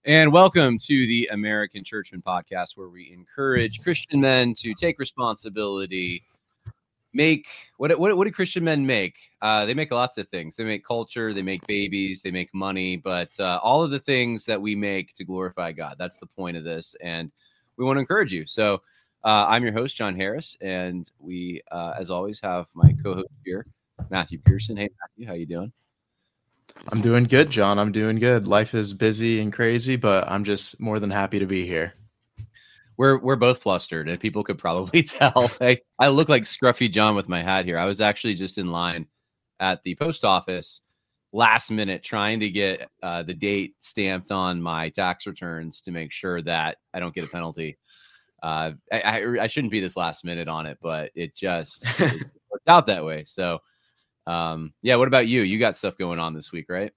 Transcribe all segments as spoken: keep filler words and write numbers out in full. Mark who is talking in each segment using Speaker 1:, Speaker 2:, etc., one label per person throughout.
Speaker 1: And welcome to the American Churchman Podcast, where we encourage Christian men to take responsibility, make what what, what do Christian men make? Uh, they make lots of things. They make culture, they make babies, they make money, but uh, all of the things that we make to glorify God. That's the point of this, and we want to encourage you. So uh, I'm your host, John Harris, and we, uh, as always, have my co-host here, Matthew Pearson. Hey, Matthew, how you doing?
Speaker 2: I'm doing good, John. I'm doing good. Life is busy and crazy, but I'm just more than happy to be here.
Speaker 1: We're we're both flustered, and people could probably tell. I, I look like Scruffy John with my hat here. I was actually just in line at the post office last minute trying to get uh, the date stamped on my tax returns to make sure that I don't get a penalty. Uh, I, I, I shouldn't be this last minute on it, but it just it worked out that way. So, um, yeah, what about you? You got stuff going on this week, right?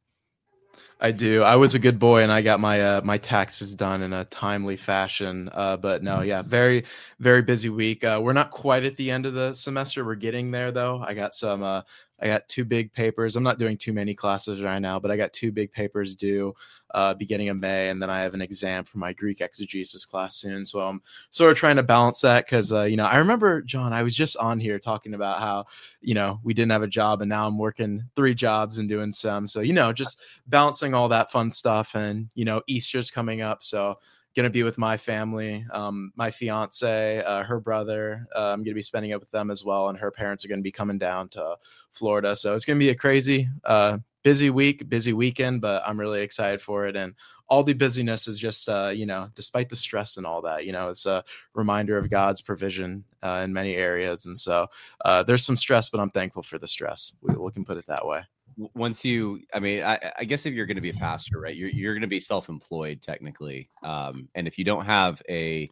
Speaker 2: I do. I was a good boy and I got my uh, my taxes done in a timely fashion. Uh, but no, yeah, very, very busy week. Uh, we're not quite at the end of the semester. We're getting there, though. I got some uh, I got two big papers. I'm not doing too many classes right now, but I got two big papers due uh, beginning of May. And then I have an exam for my Greek exegesis class soon. So I'm sort of trying to balance that because, uh, you know, I remember, John, I was just on here talking about how, you know, we didn't have a job and now I'm working three jobs and doing some. So, you know, just balancing all that fun stuff. And, you know, Easter's coming up. So going to be with my family, um, my fiance, uh, her brother. Uh, I'm going to be spending it with them as well. And her parents are going to be coming down to Florida. So it's going to be a crazy, uh, busy week, busy weekend, but I'm really excited for it. And all the busyness is just, uh, you know, despite the stress and all that, you know, it's a reminder of God's provision uh, in many areas. And so uh, there's some stress, but I'm thankful for the stress. We, we can put it that way.
Speaker 1: Once you, I mean, I, I guess if you're going to be a pastor, right, you're, you're going to be self-employed technically. Um, and if you don't have a,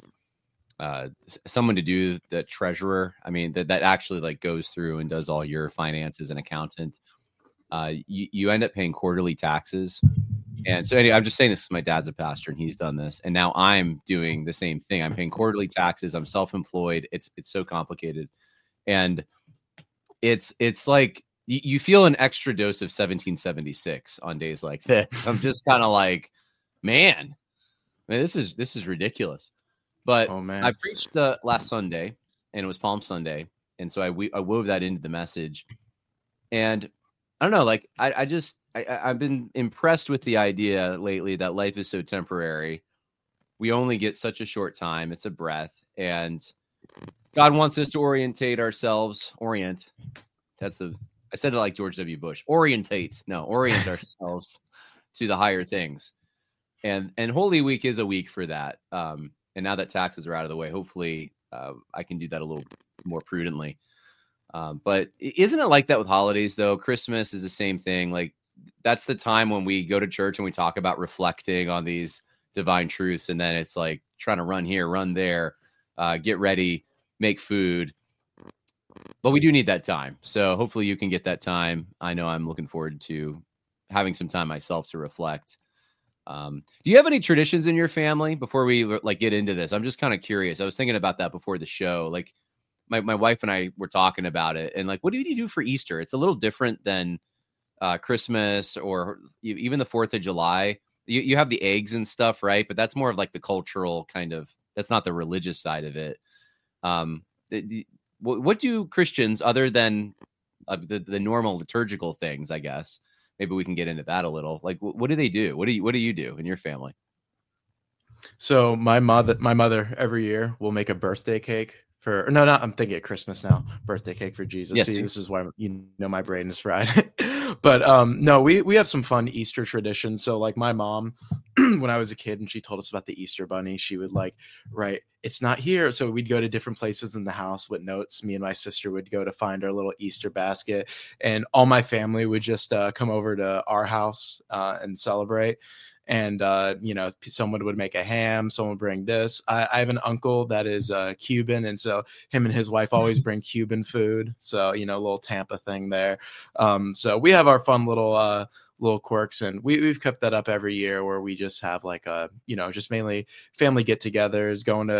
Speaker 1: uh, someone to do the treasurer, I mean, that, that actually like goes through and does all your finances, an accountant, uh, you, you end up paying quarterly taxes. And so anyway, I'm just saying this because my dad's a pastor and he's done this. And now I'm doing the same thing. I'm paying quarterly taxes. I'm self-employed. It's, it's so complicated. And it's, it's like, you feel an extra dose of seventeen seventy-six on days like this. I'm just kind of like, man, man, this is this is ridiculous. But
Speaker 2: oh, man.
Speaker 1: I preached uh, last Sunday, and it was Palm Sunday, and so I we, I wove that into the message. And I don't know, like I, I just I, I've been impressed with the idea lately that life is so temporary. We only get such a short time. It's a breath, and God wants us to orientate ourselves. Orient. That's the I said it like George W. Bush, orientate, no, orient ourselves to the higher things. And and Holy Week is a week for that. Um, and now that taxes are out of the way, hopefully uh, I can do that a little more prudently. Um, but isn't it like that with holidays, though? Christmas is the same thing. Like that's the time when we go to church and we talk about reflecting on these divine truths. And then it's like trying to run here, run there, uh, get ready, make food. But we do need that time. So hopefully you can get that time. I know I'm looking forward to having some time myself to reflect. Um, do you have any traditions in your family before we like get into this? I'm just kind of curious. I was thinking about that before the show. Like my, my wife and I were talking about it and like, what do you do for Easter? It's a little different than uh, Christmas or even the fourth of July. You, you have the eggs and stuff, right? But that's more of like the cultural kind of, that's not the religious side of it. Um, the, What do Christians, other than uh, the, the normal liturgical things, I guess, maybe we can get into that a little. Like, what do they do? What do you What do you do in your family?
Speaker 2: So my mother, my mother, every year will make a birthday cake for. No, no, I'm thinking of Christmas now. Birthday cake for Jesus.
Speaker 1: Yes,
Speaker 2: See,
Speaker 1: sir.
Speaker 2: this is why you know my brain is fried. But um, no, we we have some fun Easter traditions. So like my mom, when I was a kid and she told us about the Easter bunny, she would like write, "It's not here." So we'd go to different places in the house with notes. Me and my sister would go to find our little Easter basket, and all my family would just uh, come over to our house uh, and celebrate. And, uh, you know, someone would make a ham, someone would bring this. I, I have an uncle that is uh, Cuban. And so him and his wife always bring Cuban food. So, you know, a little Tampa thing there. Um, so we have our fun little uh, little quirks, and we, we've kept that up every year where we just have like a, you know, just mainly family get-togethers, going to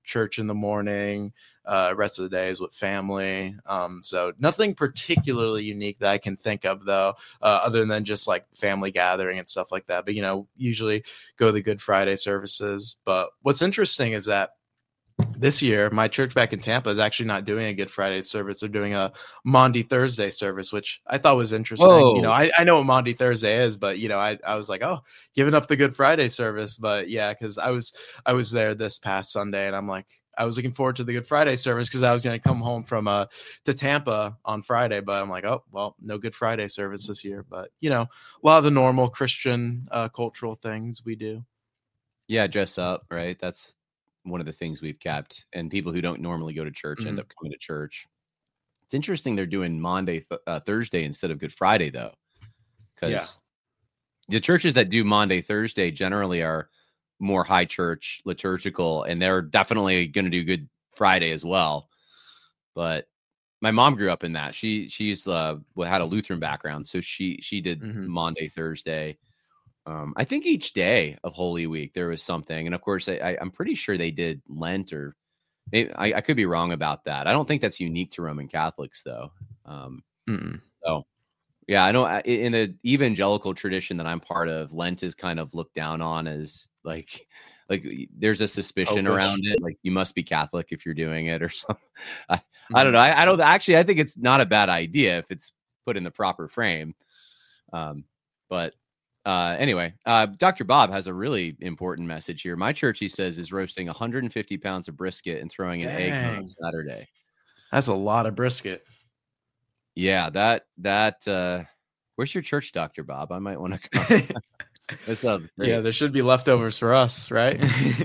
Speaker 2: church in the morning. Uh, rest of the day is with family. Um, so nothing particularly unique that I can think of, though, uh, other than just like family gathering and stuff like that. But, you know, usually go to the Good Friday services. But what's interesting is that this year, my church back in Tampa is actually not doing a Good Friday service. They're doing a Maundy Thursday service, which I thought was interesting. Whoa. You know, I, I know what Maundy Thursday is, but, you know, I, I was like, oh, giving up the Good Friday service. But yeah, because I was I was there this past Sunday, and I'm like, I was looking forward to the Good Friday service because I was going to come home from uh to Tampa on Friday. But I'm like, oh, well, no Good Friday service this year. But, you know, a lot of the normal Christian uh, cultural things we do.
Speaker 1: Yeah, dress up, right? That's one of the things we've kept, and people who don't normally go to church mm-hmm. end up coming to church. It's interesting they're doing Maundy th- uh, Thursday instead of Good Friday, though, because yeah. the churches that do Maundy Thursday generally are more high church liturgical, and they're definitely going to do Good Friday as well. But my mom grew up in that. She she's uh had a Lutheran background, so she she did mm-hmm. Maundy Thursday. Um, I think each day of Holy Week there was something, and of course, I, I, I'm pretty sure they did Lent, or maybe, I, I could be wrong about that. I don't think that's unique to Roman Catholics, though. Um, so, yeah, I know in the evangelical tradition that I'm part of, Lent is kind of looked down on as like, like there's a suspicion oh, around it, like you must be Catholic if you're doing it or something. I, mm-hmm. I don't know. I, I don't actually. I think it's not a bad idea if it's put in the proper frame, um, but. Uh, anyway, uh, Doctor Bob has a really important message here. My church, he says, is roasting one hundred fifty pounds of brisket and throwing an egg on Saturday.
Speaker 2: That's a lot of brisket.
Speaker 1: Yeah, that that. Uh, where's your church, Doctor Bob? I might want to come. That sounds great.
Speaker 2: Yeah, there should be leftovers for us, right?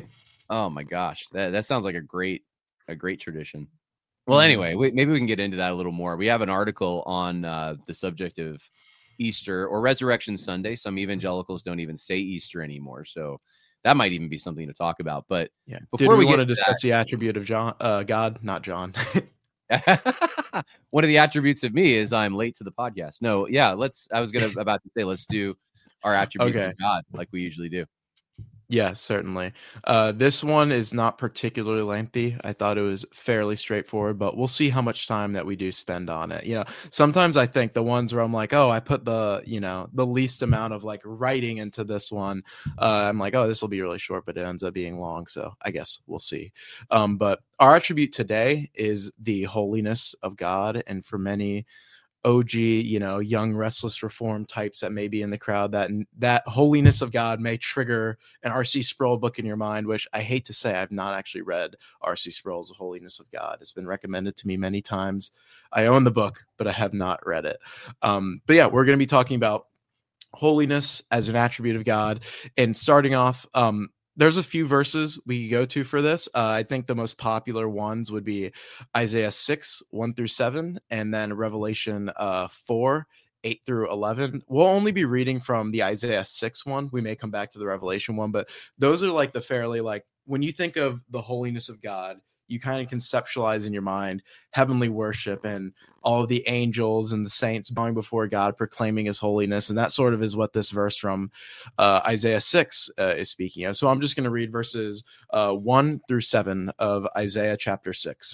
Speaker 1: Oh my gosh, that that sounds like a great a great tradition. Well, anyway, we, maybe we can get into that a little more. We have an article on uh, the subject of Easter or Resurrection Sunday. Some evangelicals don't even say Easter anymore, so that might even be something to talk about. But
Speaker 2: yeah, before Did we, we want to discuss that, the attribute of John, uh, God, not John.
Speaker 1: One of the attributes of me is I'm late to the podcast. No, yeah, let's. I was gonna about to say let's do our attributes okay. of God like we usually do.
Speaker 2: Yeah, certainly. Uh, this one is not particularly lengthy. I thought it was fairly straightforward, but we'll see how much time that we do spend on it. You know, sometimes I think the ones where I'm like, oh, I put the, you know, the least amount of like writing into this one. Uh, I'm like, oh, this will be really short, but it ends up being long. So I guess we'll see. Um, but our attribute today is the holiness of God. And for many O G, you know, young, restless reform types that may be in the crowd, that that holiness of God may trigger an R C Sproul book in your mind, which I hate to say, I've not actually read R C Sproul's The Holiness of God. It's been recommended to me many times. I own the book, but I have not read it. Um, but yeah, we're going to be talking about holiness as an attribute of God. And starting off, um, there's a few verses we could go to for this. Uh, I think the most popular ones would be Isaiah six, one through seven, and then Revelation uh, four, eight through eleven. We'll only be reading from the Isaiah six one. We may come back to the Revelation one, but those are like the fairly, like, when you think of the holiness of God, you kind of conceptualize in your mind heavenly worship and all of the angels and the saints bowing before God, proclaiming his holiness. And that sort of is what this verse from uh, Isaiah six uh, is speaking of. So I'm just going to read verses uh, one through seven of Isaiah chapter six.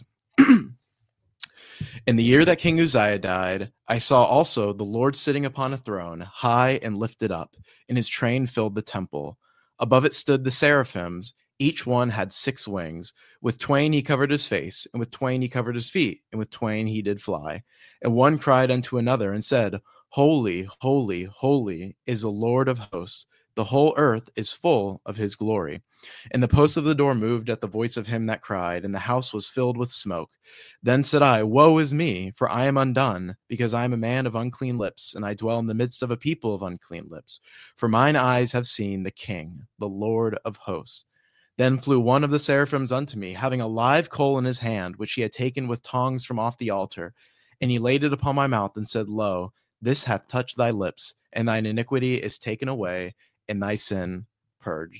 Speaker 2: In the year that King Uzziah died, I saw also the Lord sitting upon a throne, high and lifted up, and his train filled the temple. Above it stood the seraphims. Each one had six wings. With twain he covered his face, and with twain he covered his feet, and with twain he did fly. And one cried unto another and said, Holy, holy, holy is the Lord of hosts. The whole earth is full of his glory. And the posts of the door moved at the voice of him that cried, and the house was filled with smoke. Then said I, Woe is me, for I am undone, because I am a man of unclean lips, and I dwell in the midst of a people of unclean lips. For mine eyes have seen the King, the Lord of hosts. Then flew one of the seraphims unto me, having a live coal in his hand, which he had taken with tongs from off the altar. And he laid it upon my mouth, and said, Lo, this hath touched thy lips, and thine iniquity is taken away, and thy sin purged.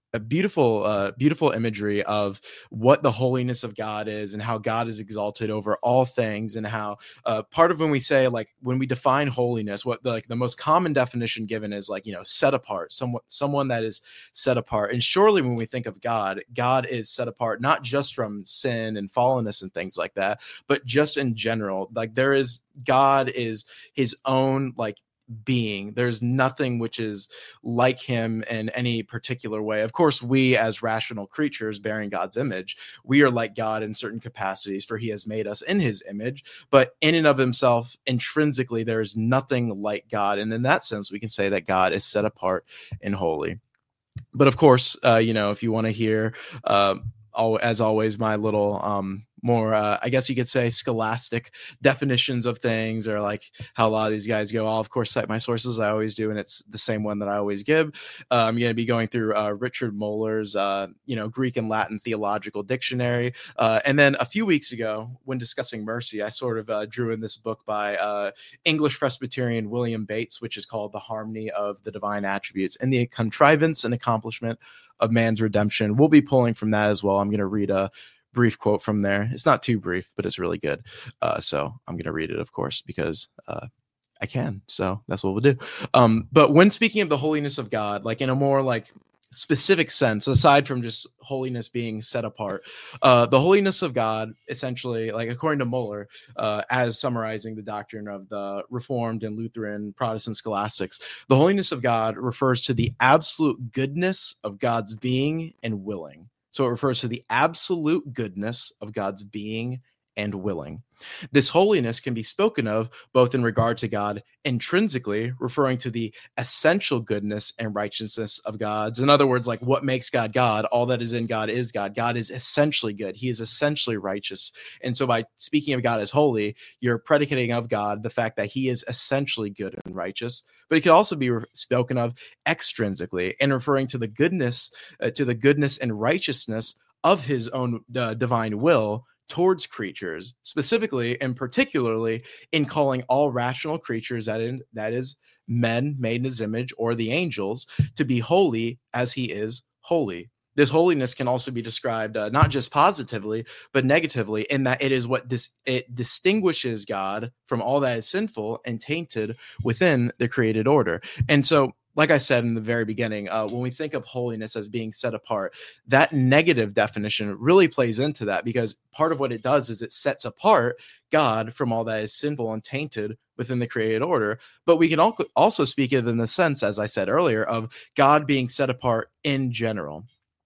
Speaker 2: a beautiful, uh, beautiful imagery of what the holiness of God is and how God is exalted over all things, and how uh, part of when we say, like, when we define holiness, what the, like the most common definition given is like, you know, set apart, someone, someone that is set apart. And surely when we think of God, God is set apart, not just from sin and fallenness and things like that, but just in general. Like there is, God is his own, like, being. There's nothing which is like him in any particular way. Of course, we as rational creatures bearing God's image, we are like God in certain capacities, for he has made us in his image, but in and of himself, intrinsically, there is nothing like God. And in that sense, we can say that God is set apart and holy. But of course, uh, you know, if you want to hear, uh, as always, my little um, more, uh, I guess you could say, scholastic definitions of things, or like how a lot of these guys go, I'll of course cite my sources. I always do, and it's the same one that I always give. Uh, I'm going to be going through uh, Richard Muller's, uh, you know, Greek and Latin theological dictionary. Uh, and then a few weeks ago, when discussing mercy, I sort of uh, drew in this book by uh, English Presbyterian William Bates, which is called The Harmony of the Divine Attributes and the Contrivance and Accomplishment of Man's Redemption. We'll be pulling from that as well. I'm going to read a brief quote from there. It's not too brief, but it's really good. Uh, so I'm going to read it, of course, because uh, I can. So that's what we'll do. Um, but when speaking of the holiness of God, like in a more like specific sense, aside from just holiness being set apart, uh, the holiness of God, essentially, like according to Muller, uh, as summarizing the doctrine of the Reformed and Lutheran Protestant scholastics, the holiness of God refers to the absolute goodness of God's being and willing. So it refers to the absolute goodness of God's being and willing. This holiness can be spoken of both in regard to God intrinsically, referring to the essential goodness and righteousness of God's. In other words, like what makes God God, all that is in God is God. God is essentially good. He is essentially righteous. And so by speaking of God as holy, you're predicating of God the fact that he is essentially good and righteous. But it could also be re- spoken of extrinsically and referring to the goodness, uh, to the goodness and righteousness of his own uh, divine will towards creatures, specifically and particularly in calling all rational creatures, that, in, that is men made in his image, or the angels, to be holy as he is holy. This holiness can also be described uh, not just positively, but negatively, in that it is what dis- it distinguishes God from all that is sinful and tainted within the created order. And so, like I said in the very beginning, uh, when we think of holiness as being set apart, that negative definition really plays into that, because part of what it does is it sets apart God from all that is sinful and tainted within the created order. But we can also speak of it in the sense, as I said earlier, of God being set apart in general.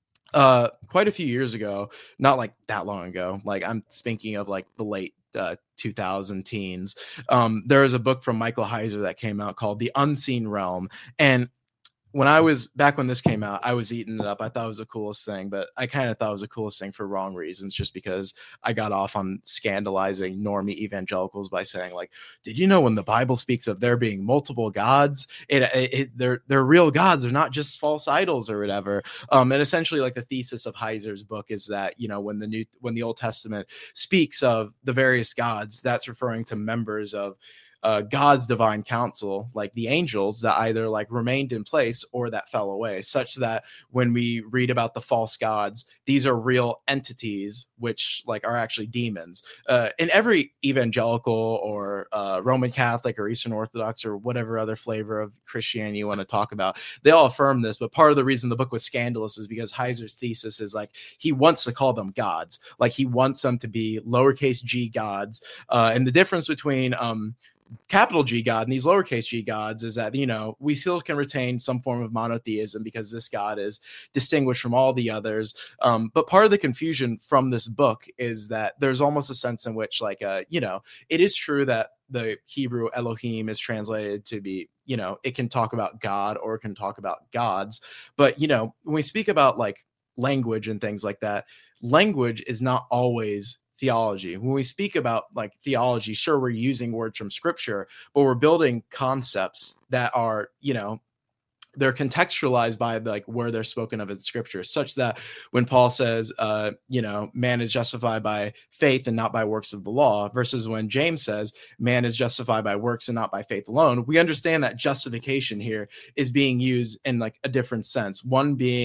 Speaker 2: Uh, quite a few years ago, not like that long ago, like I'm speaking of like the late uh, two thousand teens, um, there was a book from Michael Heiser that came out called The Unseen Realm. And when I was back when this came out, I was eating it up. I thought it was the coolest thing, but I kind of thought it was the coolest thing for wrong reasons, just because I got off on scandalizing normie evangelicals by saying, like, did you know when the Bible speaks of there being multiple gods, it, it, it they're they're real gods, they're not just false idols or whatever. Um, and essentially, like the thesis of Heiser's book is that, you know, when the new when the Old Testament speaks of the various gods, that's referring to members of Uh, God's divine counsel, like the angels, that either like remained in place or that fell away, such that when we read about the false gods, these are real entities which like are actually demons. Uh, in every evangelical or uh, Roman Catholic or Eastern Orthodox or whatever other flavor of Christianity you want to talk about, they all affirm this. But part of the reason the book was scandalous is because Heiser's thesis is like he wants to call them gods, like he wants them to be lowercase g gods. Uh, and the difference between um, capital G God and these lowercase g gods is that, you know, we still can retain some form of monotheism because this God is distinguished from all the others. Um, but part of the confusion from this book is that there's almost a sense in which, like, uh, you know, it is true that the Hebrew Elohim is translated to be, you know, it can talk about God or it can talk about gods. But, you know, when we speak about like language and things like that, language is not always theology. When we speak about like theology, sure, we're using words from scripture, but we're building concepts that are, you know, they're contextualized by like where they're spoken of in scripture, such that when Paul says, uh, you know, man is justified by faith and not by works of the law, versus when James says man is justified by works and not by faith alone, we understand that justification here is being used in like a different sense. One being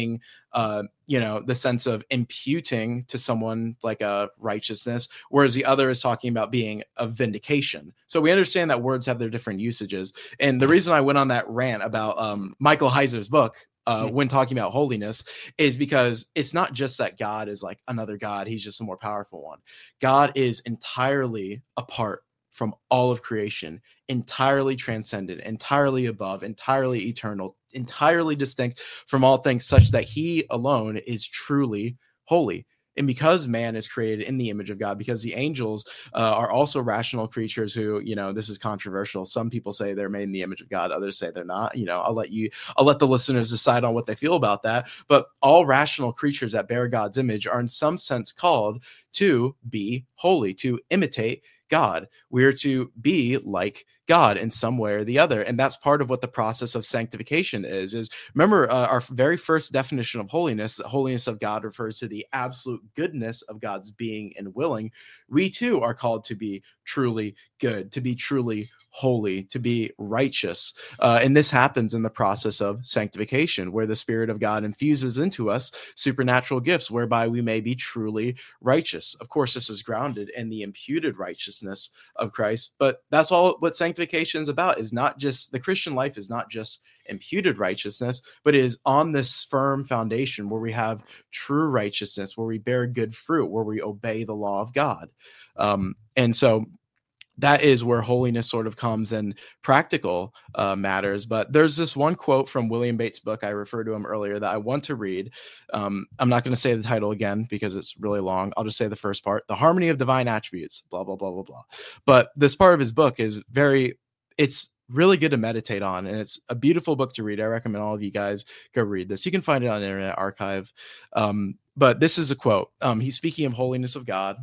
Speaker 2: uh, you know, the sense of imputing to someone like a righteousness, whereas the other is talking about being a vindication. So we understand that words have their different usages. And the reason I went on that rant about um, Michael Heiser's book, Uh, when talking about holiness, is because it's not just that God is like another God. He's just a more powerful one. God is entirely apart from all of creation, entirely transcendent, entirely above, entirely eternal, entirely distinct from all things, such that he alone is truly holy. And because man is created in the image of God, because the angels uh, are also rational creatures who, you know, this is controversial. Some people say they're made in the image of God. Others say they're not. You know, I'll let you, I'll let the listeners decide on what they feel about that. But all rational creatures that bear God's image are in some sense called to be holy, to imitate God. We're to be like God in some way or the other. And that's part of what the process of sanctification is, is remember uh, our very first definition of holiness, the holiness of God refers to the absolute goodness of God's being and willing. We too are called to be truly good, to be truly holy, to be righteous. Uh, and this happens in the process of sanctification, where the Spirit of God infuses into us supernatural gifts whereby we may be truly righteous. Of course, this is grounded in the imputed righteousness of Christ, but that's all what sanctification is about. Is not just the Christian life is not just imputed righteousness, but it is on this firm foundation where we have true righteousness, where we bear good fruit, where we obey the law of God. Um, and so that is where holiness sort of comes in practical uh, matters. But there's this one quote from William Bates' book, I referred to him earlier, that I want to read. Um, I'm not going to say the title again because it's really long. I'll just say the first part: The Harmony of Divine Attributes, blah, blah, blah, blah, blah. But this part of his book is very, it's really good to meditate on. And it's a beautiful book to read. I recommend all of you guys go read this. You can find it on the Internet Archive. Um, but this is a quote. Um, he's speaking of holiness of God.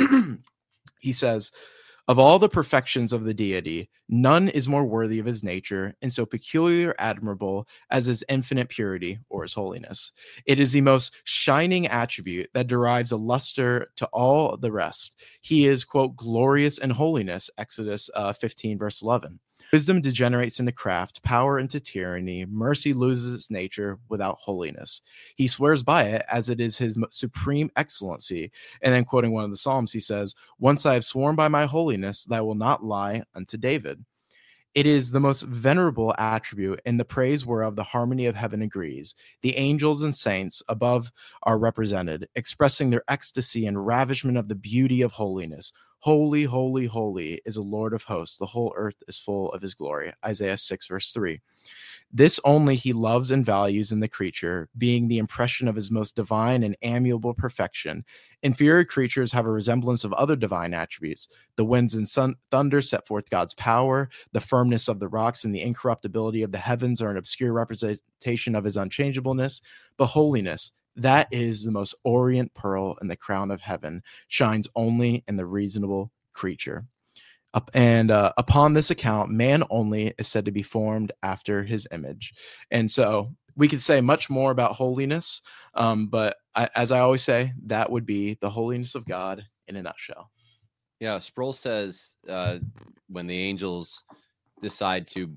Speaker 2: He says, "Of all the perfections of the deity, none is more worthy of his nature and so peculiar admirable as his infinite purity or his holiness. It is the most shining attribute that derives a luster to all the rest. He is, quote, glorious in holiness," Exodus uh, fifteen, verse eleven. "Wisdom degenerates into craft, power into tyranny, mercy loses its nature without holiness. He swears by it as it is his supreme excellency." And then quoting one of the Psalms, he says, "Once I have sworn by my holiness that I will not lie unto David." It is the most venerable attribute, in the praise whereof the harmony of heaven agrees. The angels and saints above are represented, expressing their ecstasy and ravishment of the beauty of holiness. "Holy, holy, holy is the Lord of hosts. The whole earth is full of his glory." Isaiah six, verse three. This only he loves and values in the creature, being the impression of his most divine and amiable perfection. Inferior creatures have a resemblance of other divine attributes. The winds and sun, thunder set forth God's power. The firmness of the rocks and the incorruptibility of the heavens are an obscure representation of his unchangeableness. But holiness, that is the most orient pearl in the crown of heaven, shines only in the reasonable creature. Up and uh, upon this account, man only is said to be formed after his image. And so we could say much more about holiness, um, but I, as I always say, that would be the holiness of God in a nutshell.
Speaker 1: Yeah, Sproul says uh, when the angels decide to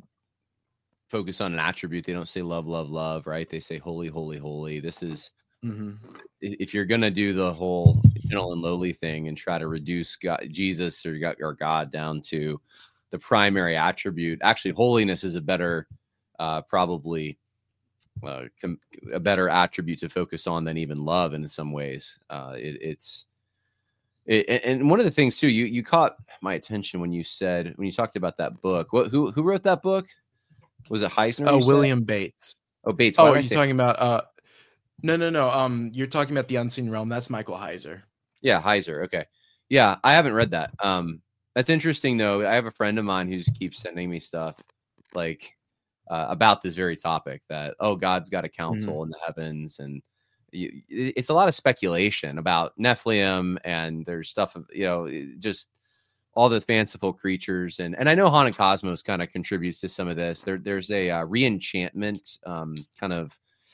Speaker 1: focus on an attribute, they don't say love, love, love, right? They say holy, holy, holy. This is, mm-hmm. if you're going to do the whole gentle and lowly thing and try to reduce God, Jesus or God, or God down to the primary attribute, actually holiness is a better, uh, probably uh, com- a better attribute to focus on than even love in some ways. Uh, it, it's, it, and one of the things too, you, you caught my attention when you said, when you talked about that book, what, who, who wrote that book? Was it Heisner?
Speaker 2: Oh, William Bates.
Speaker 1: Oh, Bates.
Speaker 2: Oh, are you talking about, uh, No, no, no. Um, you're talking about The Unseen Realm. That's Michael Heiser.
Speaker 1: Yeah, Heiser. Okay. Yeah, I haven't read that. Um, that's interesting though. I have a friend of mine who keeps sending me stuff like uh, about this very topic. That oh, God's got a council mm-hmm. in the heavens, and you, it's a lot of speculation about Nephilim, and there's stuff of you know just all the fanciful creatures, and and I know Haunted Cosmos kind of contributes to some of this. There, there's a uh, re-enchantment um, kind of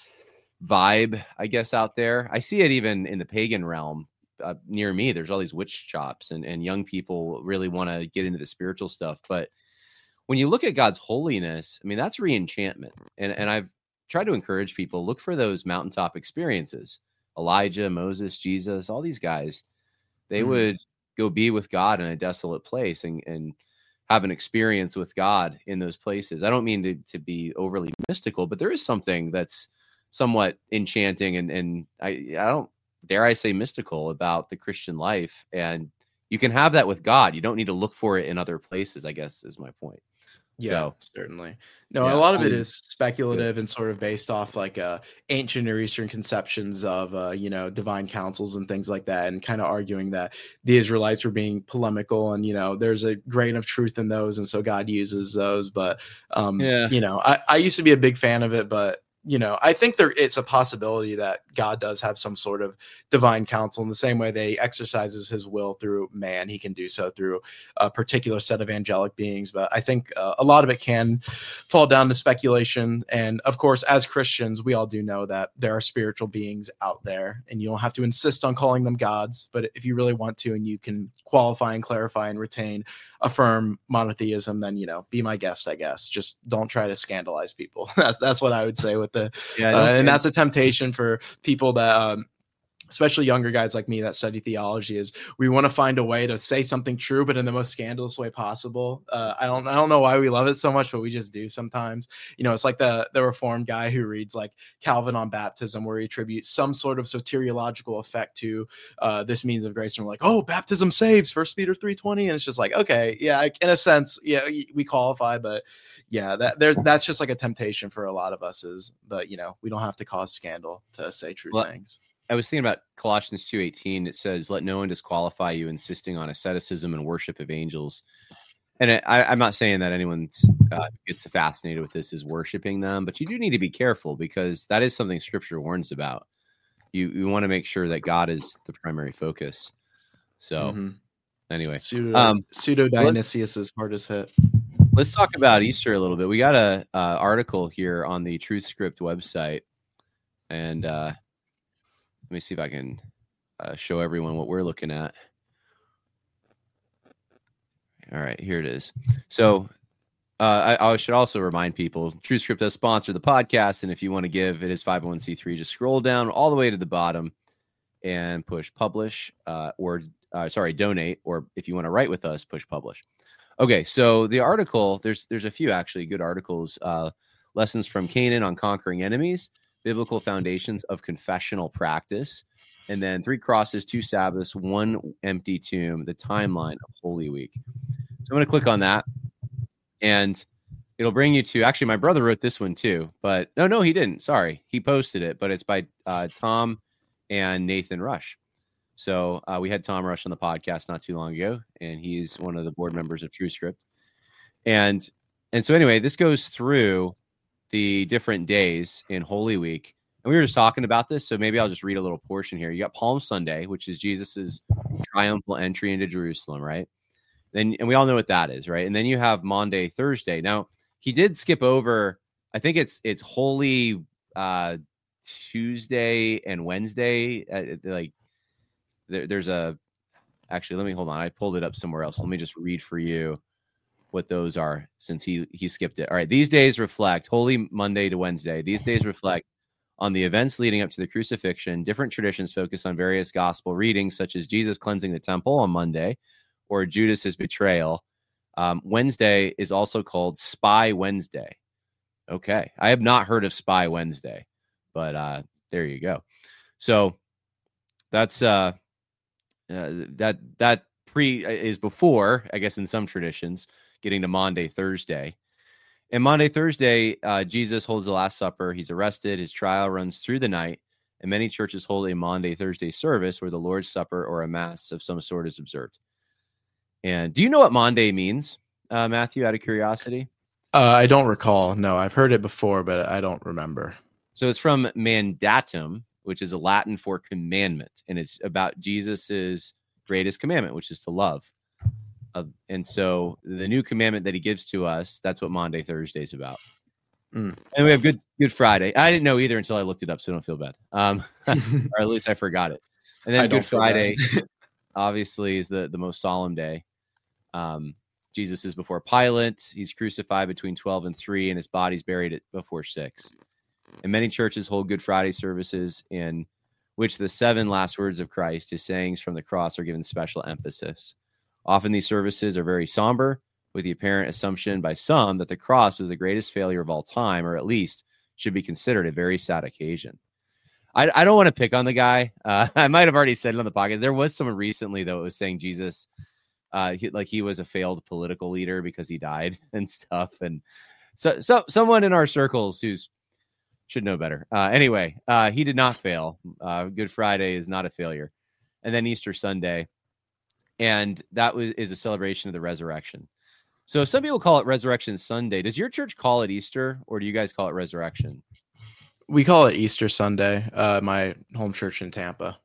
Speaker 1: vibe, I guess, out there. I see it even in the pagan realm uh, near me. There's all these witch shops, and, and young people really want to get into the spiritual stuff. But when you look at God's holiness, I mean, that's re-enchantment. And, and I've try to encourage people, look for those mountaintop experiences. Elijah, Moses, Jesus, all these guys, they mm. would go be with God in a desolate place and, and have an experience with God in those places. I don't mean to, to be overly mystical, but there is something that's somewhat enchanting and, and I, I don't dare I say mystical about the Christian life. And you can have that with God. You don't need to look for it in other places, I guess is my point.
Speaker 2: Yeah,
Speaker 1: so,
Speaker 2: certainly. No,
Speaker 1: yeah,
Speaker 2: a lot of
Speaker 1: I
Speaker 2: it
Speaker 1: mean,
Speaker 2: is speculative and sort of based off like uh, ancient Near Eastern conceptions of, uh, you know, divine councils and things like that, and kind of arguing that the Israelites were being polemical and, you know, there's a grain of truth in those. And so God uses those. But, um,
Speaker 1: yeah.
Speaker 2: you know, I, I used to be a big fan of it, but you know, I think there it's a possibility that God does have some sort of divine counsel in the same way they exercises his will through man. He can do so through a particular set of angelic beings. But I think uh, a lot of it can fall down to speculation. And of course, as Christians, we all do know that there are spiritual beings out there and you don't have to insist on calling them gods. But if you really want to, and you can qualify and clarify and retain a firm monotheism, then, you know, be my guest, I guess. Just don't try to scandalize people. that's, that's what I would say with the,
Speaker 1: yeah,
Speaker 2: uh, and that's a temptation for people that, um, especially younger guys like me that study theology, is we want to find a way to say something true, but in the most scandalous way possible. Uh, I don't, I don't know why we love it so much, but we just do sometimes. You know, it's like the the Reformed guy who reads like Calvin on baptism, where he attributes some sort of soteriological effect to uh, this means of grace, and we're like, oh, baptism saves, First Peter three twenty, and it's just like, okay, yeah, in a sense, yeah, we qualify, but yeah, that there's that's just like a temptation for a lot of us. Is, but you know, we don't have to cause scandal to say true well, things.
Speaker 1: I was thinking about Colossians two eighteen. It says, let no one disqualify you insisting on asceticism and worship of angels. And it, I, I'm not saying that anyone uh, gets fascinated with this is worshiping them, but you do need to be careful because that is something Scripture warns about. You you want to make sure that God is the primary focus. So mm-hmm. anyway,
Speaker 2: Pseudo, um, Pseudo Dionysius is hard as hit.
Speaker 1: Let's talk about Easter a little bit. We got a uh, article here on the TruthScript website, and uh, let me see if I can uh, show everyone what we're looking at. All right, here it is. So uh, I, I should also remind people, TruthScript does sponsor the podcast, and if you want to give, it is five oh one c three. Just scroll down all the way to the bottom and push publish, uh, or uh, sorry, donate, or if you want to write with us, push publish. Okay, so the article, there's there's a few actually good articles. Uh, Lessons from Canaan on Conquering Enemies, Biblical Foundations of Confessional Practice, and then Three Crosses, Two Sabbaths, One Empty Tomb, the timeline of Holy Week. So I'm going to click on that, and it'll bring you to, actually, my brother wrote this one too, but no, no, he didn't. Sorry. He posted it, but it's by uh, Tom and Nathan Rush. So uh, we had Tom Rush on the podcast not too long ago, and he's one of the board members of TruthScript. And, and so anyway, this goes through the different days in Holy Week. And we were just talking about this, so maybe I'll just read a little portion here. You got Palm Sunday, which is Jesus's triumphal entry into Jerusalem, right? Then, and we all know what that is, right? And then you have Maundy, Thursday. Now, he did skip over, I think it's it's Holy uh, Tuesday and Wednesday. Uh, like, there, there's a, actually, let me, hold on. I pulled it up somewhere else. Let me just read for you what those are, since he he skipped it. All right, these days reflect Holy Monday to Wednesday. These days reflect on the events leading up to the crucifixion. Different traditions focus on various gospel readings, such as Jesus cleansing the temple on Monday, or Judas's betrayal. Um, Wednesday is also called Spy Wednesday. Okay, I have not heard of Spy Wednesday, but uh, there you go. So that's uh, uh, that that pre is before, I guess, in some traditions, getting to Maundy, Thursday. And Maundy, Thursday, uh, Jesus holds the Last Supper. He's arrested. His trial runs through the night. And many churches hold a Maundy, Thursday service where the Lord's Supper or a Mass of some sort is observed. And do you know what Maundy means, uh, Matthew, out of curiosity?
Speaker 2: Uh, I don't recall. No, I've heard it before, but I don't remember.
Speaker 1: So it's from mandatum, which is a Latin for commandment. And it's about Jesus's greatest commandment, which is to love. Uh, and so the new commandment that he gives to us, that's what Maundy, Thursday is about. Mm. And we have Good Good Friday. I didn't know either until I looked it up, so don't feel bad. Um, or at least I forgot it. And then Good Friday, obviously, is the, the most solemn day. Um, Jesus is before Pilate. He's crucified between twelve and three, and his body's buried at before six. And many churches hold Good Friday services in which the seven last words of Christ, his sayings from the cross, are given special emphasis. Often these services are very somber, with the apparent assumption by some that the cross was the greatest failure of all time, or at least should be considered a very sad occasion. I, I don't want to pick on the guy. Uh, I might have already said it on the podcast. There was someone recently, though, it was saying Jesus, uh, he, like he was a failed political leader because he died and stuff. And so, so someone in our circles who's should know better. Uh, anyway, uh, he did not fail. Uh, Good Friday is not a failure. And then Easter Sunday. And that was is a celebration of the resurrection. So some people call it Resurrection Sunday. Does your church call it Easter, or do you guys call it Resurrection?
Speaker 2: We call it Easter Sunday, uh, my home church in Tampa.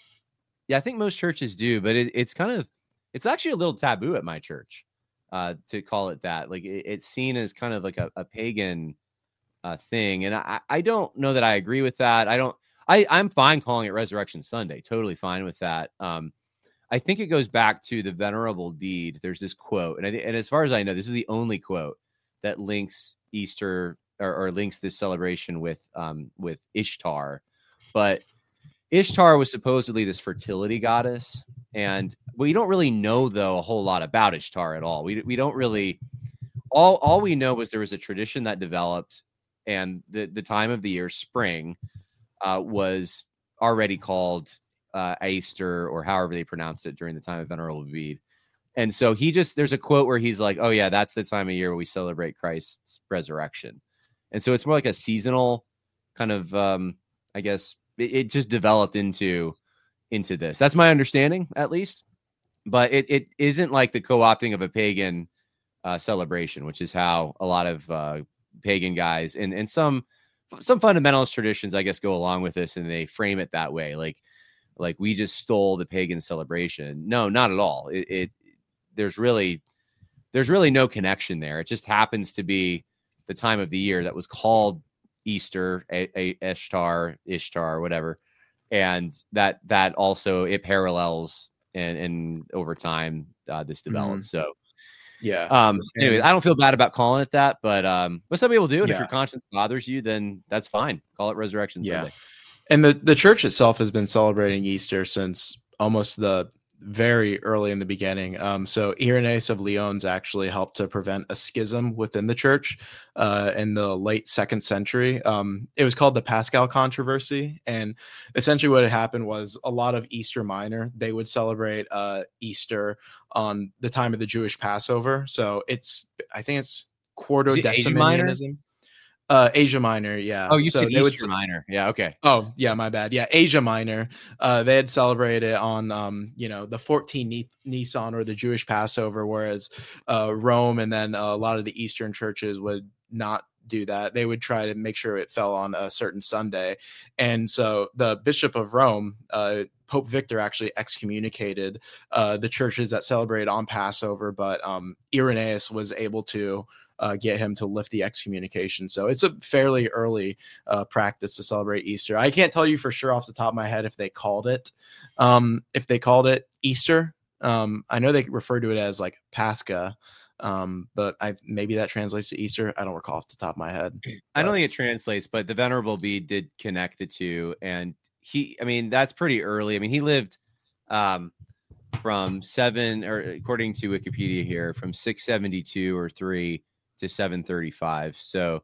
Speaker 1: Yeah, I think most churches do, but it, it's kind of, it's actually a little taboo at my church uh, to call it that. Like it, it's seen as kind of like a, a pagan uh, thing. And I, I don't know that I agree with that. I don't, I, I'm fine calling it Resurrection Sunday. Totally fine with that. Um, I think it goes back to the venerable deed. There's this quote, and I, and as far as I know, this is the only quote that links Easter or, or links this celebration with um, with Ishtar. But Ishtar was supposedly this fertility goddess, and we don't really know though a whole lot about Ishtar at all. We we don't really. All all we know was there was a tradition that developed, and the the time of the year, spring, uh, was already called Uh, Easter, or however they pronounced it during the time of Venerable Bede. And so he just, there's a quote where he's like, oh yeah, that's the time of year where we celebrate Christ's resurrection. And so it's more like a seasonal kind of, um, I guess it, it just developed into, into this. That's my understanding, at least. But it, it isn't like the co-opting of a pagan uh, celebration, which is how a lot of uh, pagan guys and, and some, some fundamentalist traditions, I guess, go along with this, and they frame it that way. Like, Like we just stole the pagan celebration. No, not at all. It, it there's really there's really no connection there. It just happens to be the time of the year that was called Easter, a, a Ishtar, Ishtar, whatever, and that that also it parallels and and over time uh, this developed. Mm-hmm. So
Speaker 2: yeah.
Speaker 1: Um. Anyway, I don't feel bad about calling it that, but um, what some people do, and
Speaker 2: yeah.
Speaker 1: if your conscience bothers you, then that's fine. Call it Resurrection
Speaker 2: yeah.
Speaker 1: Sunday.
Speaker 2: And the, the church itself has been celebrating Easter since almost the very early in the beginning. Um, so Irenaeus of Lyons actually helped to prevent a schism within the church uh, in the late second century. Um, it was called the Paschal Controversy. And essentially what had happened was a lot of Easter Minor, they would celebrate uh, Easter on the time of the Jewish Passover. So it's, I think it's Quartodecimanianism. Uh, Asia Minor, yeah.
Speaker 1: Oh, you
Speaker 2: so
Speaker 1: said
Speaker 2: they
Speaker 1: Easter
Speaker 2: would,
Speaker 1: Minor. Yeah, okay.
Speaker 2: Oh, yeah, my bad. Yeah, Asia Minor. Uh, they had celebrated on, um, you know, the fourteenth Nisan, or the Jewish Passover, whereas uh, Rome and then uh, a lot of the Eastern churches would not do that. They would try to make sure it fell on a certain Sunday. And so the Bishop of Rome, uh, Pope Victor, actually excommunicated uh, the churches that celebrated on Passover, but um, Irenaeus was able to Uh, get him to lift the excommunication. So it's a fairly early uh, practice to celebrate Easter. I can't tell you for sure off the top of my head if they called it, um, if they called it Easter. Um, I know they refer to it as like Pascha, um, but I maybe that translates to Easter. I don't recall off the top of my head.
Speaker 1: I don't think it translates, but the Venerable Bede did connect the two, and he, I mean, that's pretty early. I mean, he lived um, from seven, or according to Wikipedia here, from six seventy-two or three to seven thirty-five. So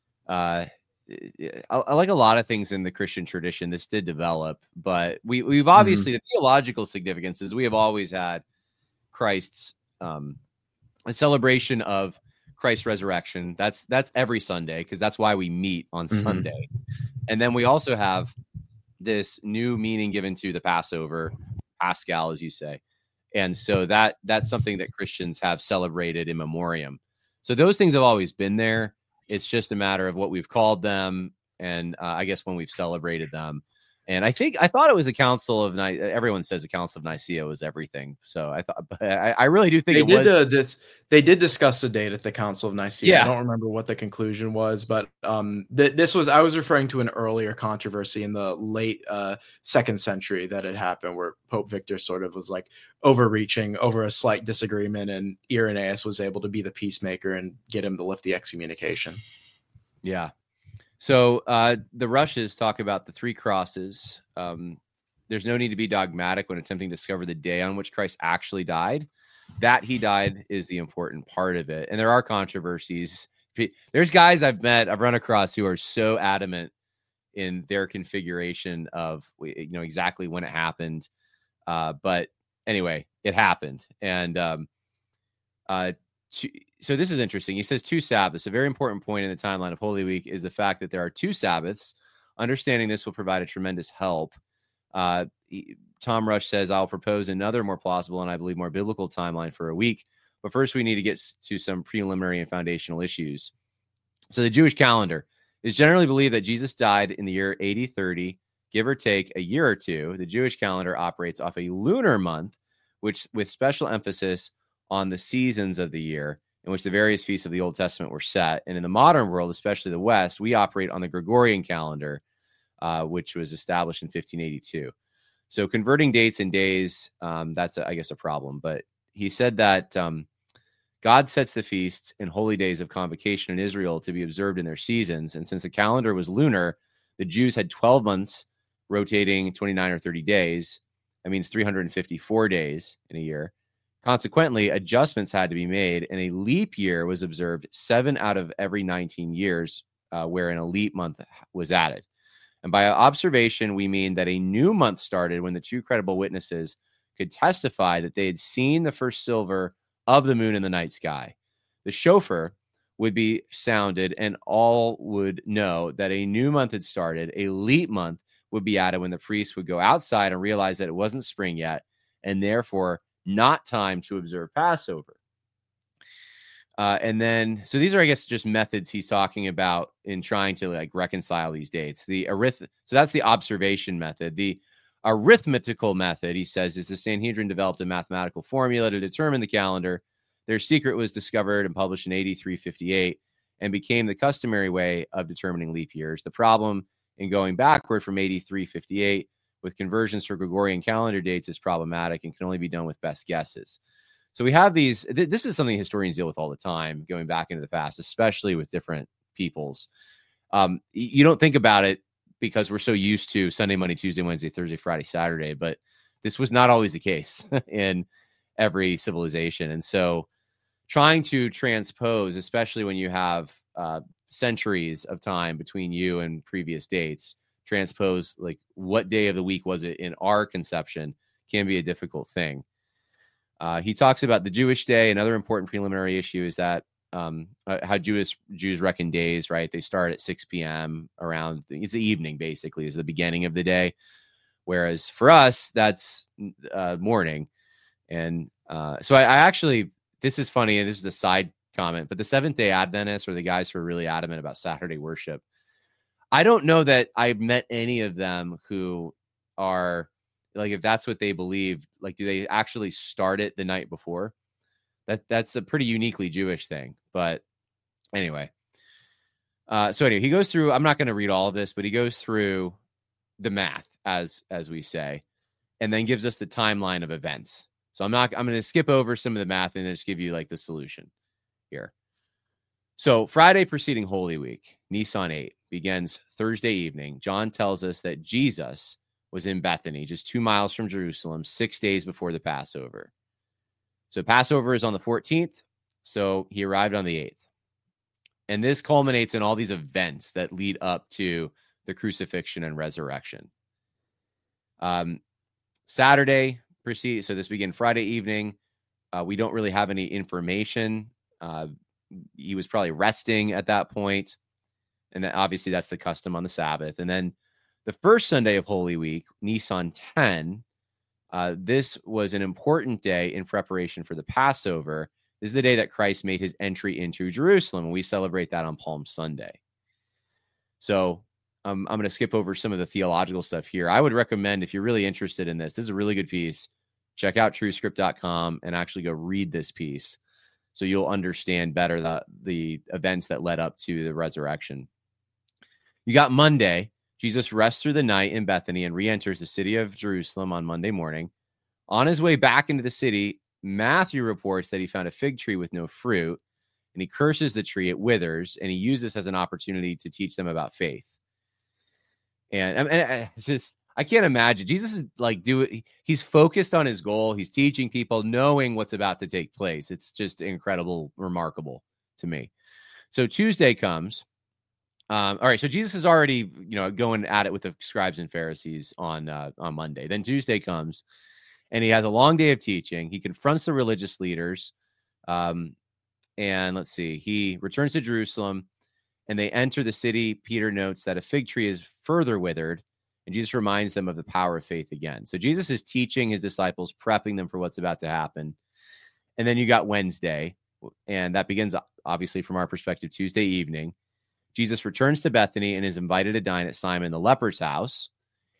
Speaker 1: uh, I, I like a lot of things in the Christian tradition. This did develop, but we, we've obviously, mm-hmm. the theological significance is we have always had Christ's um, a celebration of Christ's resurrection. That's, that's every Sunday, because that's why we meet on mm-hmm. Sunday. And then we also have this new meaning given to the Passover, Paschal, as you say. And so that that's something that Christians have celebrated in memoriam. So those things have always been there. It's just a matter of what we've called them, and uh, I guess when we've celebrated them. And I think I thought it was the Council of Nicaea. Everyone says the Council of Nicaea was everything. So I thought, but I, I really do think
Speaker 2: they
Speaker 1: it
Speaker 2: did.
Speaker 1: was.
Speaker 2: Uh, dis- they did discuss the date at the Council of Nicaea.
Speaker 1: Yeah.
Speaker 2: I don't remember what the conclusion was, but um, th- this was. I was referring to an earlier controversy in the late uh, second century that had happened, where Pope Victor sort of was like overreaching over a slight disagreement, and Irenaeus was able to be the peacemaker and get him to lift the excommunication.
Speaker 1: Yeah. So uh, the Rushes talk about the three crosses. Um, there's no need to be dogmatic when attempting to discover the day on which Christ actually died. That he died is the important part of it. And there are controversies. There's guys I've met, I've run across who are so adamant in their configuration of, you know, exactly when it happened. Uh, but anyway, it happened. And um, uh, so this is interesting. He says two Sabbaths. A very important point in the timeline of Holy Week is the fact that there are two Sabbaths. Understanding this will provide a tremendous help. Uh, he, Tom Rush says, I'll propose another more plausible and I believe more biblical timeline for a week. But first, we need to get to some preliminary and foundational issues. So the Jewish calendar is generally believed that Jesus died in the year A D thirty, give or take a year or two. The Jewish calendar operates off a lunar month, which with special emphasis on the seasons of the year in which the various feasts of the Old Testament were set. And in the modern world, especially the West, we operate on the Gregorian calendar, uh, which was established in fifteen eighty-two. So converting dates and days, um, that's, a, I guess, a problem. But he said that um, God sets the feasts and holy days of convocation in Israel to be observed in their seasons. And since the calendar was lunar, the Jews had twelve months rotating twenty-nine or thirty days. That means three hundred fifty-four days in a year. Consequently, adjustments had to be made, and a leap year was observed seven out of every nineteen years, uh, where an elite month was added. And by observation, we mean that a new month started when the two credible witnesses could testify that they had seen the first silver of the moon in the night sky. The shofar would be sounded, and all would know that a new month had started. A leap month would be added when the priest would go outside and realize that it wasn't spring yet, and therefore not time to observe Passover. Uh, and then, so these are, I guess, just methods he's talking about in trying to like reconcile these dates. The arith, so that's the observation method. The arithmetical method, he says, is the Sanhedrin developed a mathematical formula to determine the calendar. Their secret was discovered and published in A D three fifty-eight and became the customary way of determining leap years. The problem in going backward from A D three fifty-eight with conversions for Gregorian calendar dates is problematic and can only be done with best guesses. So we have these, th- this is something historians deal with all the time, going back into the past, especially with different peoples. Um, you don't think about it because we're so used to Sunday, Monday, Tuesday, Wednesday, Thursday, Friday, Saturday, but this was not always the case in every civilization. And so trying to transpose, especially when you have uh, centuries of time between you and previous dates, transpose like what day of the week was it in our conception can be a difficult thing. Uh, he talks about the Jewish day. Another important preliminary issue is that um, uh, how Jewish Jews reckon days, right? They start at six p.m. around, it's the evening, basically, is the beginning of the day. Whereas for us, that's uh, morning. And uh, so I, I actually, this is funny, and this is a side comment, but the Seventh-day Adventists, or the guys who are really adamant about Saturday worship, I don't know that I've met any of them who are, like, if that's what they believe, like, do they actually start it the night before? That that's a pretty uniquely Jewish thing. But anyway, uh, so anyway, he goes through, I'm not going to read all of this, but he goes through the math, as as we say, and then gives us the timeline of events. So I'm not, I'm going to skip over some of the math and just give you like the solution here. So Friday preceding Holy Week, Nisan eight, begins Thursday evening. John tells us that Jesus was in Bethany, just two miles from Jerusalem, six days before the Passover. So Passover is on the fourteenth, so he arrived on the eighth. And this culminates in all these events that lead up to the crucifixion and resurrection. Um, Saturday proceed, so this began Friday evening. Uh, we don't really have any information. Uh, he was probably resting at that point, and then obviously that's the custom on the Sabbath. And then the first Sunday of Holy Week, Nisan ten, uh, this was an important day in preparation for the Passover. This is the day that Christ made his entry into Jerusalem, and we celebrate that on Palm Sunday. So um, I'm going to skip over some of the theological stuff here. I would recommend, if you're really interested in this, this is a really good piece. Check out true script dot com and actually go read this piece so you'll understand better the, the events that led up to the resurrection. You got Monday. Jesus rests through the night in Bethany and re-enters the city of Jerusalem on Monday morning. On his way back into the city, Matthew reports that he found a fig tree with no fruit. and he curses the tree, it withers, and he uses this as an opportunity to teach them about faith. And, and it's just, I can't imagine. Jesus is like, do it. He's focused on his goal. He's teaching people, knowing what's about to take place. It's just incredible, remarkable to me. So Tuesday comes. Um, all right. So Jesus is already, you know, going at it with the scribes and Pharisees on, uh, on Monday. Then Tuesday comes and he has a long day of teaching. He confronts the religious leaders. Um, and let's see, he returns to Jerusalem and they enter the city. Peter notes that a fig tree is further withered, and Jesus reminds them of the power of faith again. So Jesus is teaching his disciples, prepping them for what's about to happen. And then you got Wednesday, and that begins obviously from our perspective, Tuesday evening. Jesus returns to Bethany and is invited to dine at Simon the leper's house.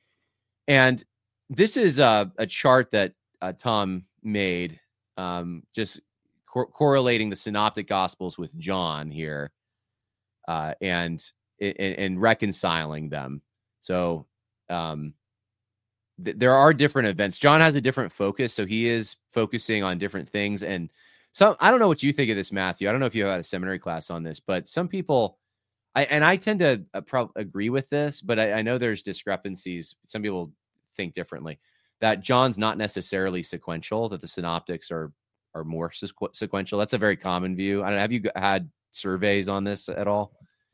Speaker 1: And this is a, a chart that uh, Tom made, um, just cor- correlating the synoptic gospels with John here, uh, and, and and reconciling them. So um, th- there are different events. John has a different focus, so he is focusing on different things. And some, I don't know what you think of this, Matthew. I don't know if you had a seminary class on this, but some people, I and I tend to uh, pro- agree with this, but I, I know there's discrepancies. Some people think differently, that John's not necessarily sequential, that the synoptics are are more sequ- sequential. That's a very common view. I don't, have you had surveys on this at all?